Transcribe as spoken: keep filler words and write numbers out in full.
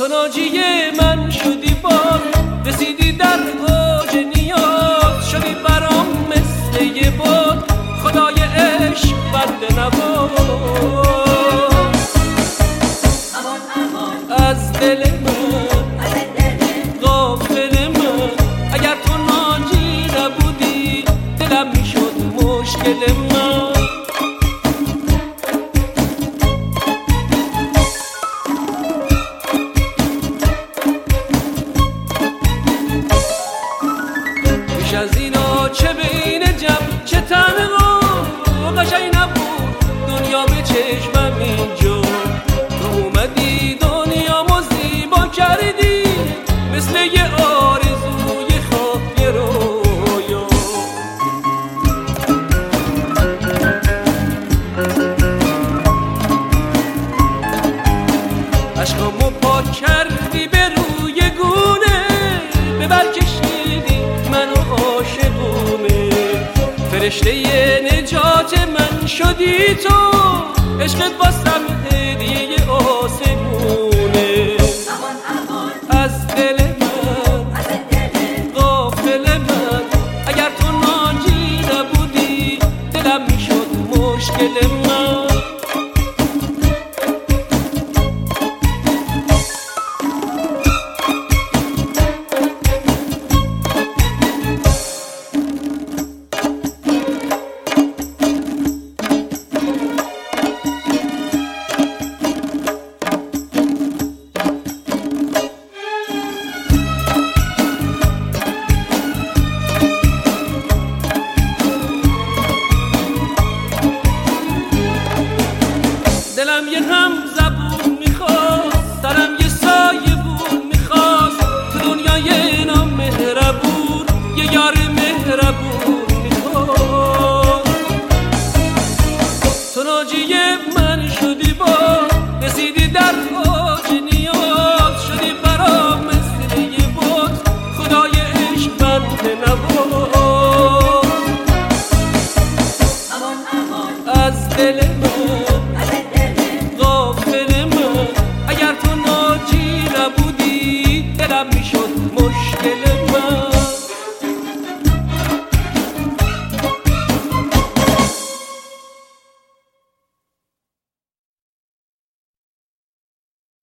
تو ناجی من شدی بار، رسیدی در اوج نیاز، شدی برام مثل یه باد، خدای عشق بنده نواز. از دل من غافل من، اگر تو ناجی نبودی دلم میشد مشکل من. بیش از اینا چه بین جمع چه تنها قشنگ نبود دنیا به چشمم اینجا. تو اومدی دنیامو زیبا کردی مثل یه آرزوی خواب یه رویا. عشقامو پاک کردی به روی گونه، ببر کشیدی منو عاشقونه. فرشته نجات من شدی تو، عشقت واسم هدیه آسمونه.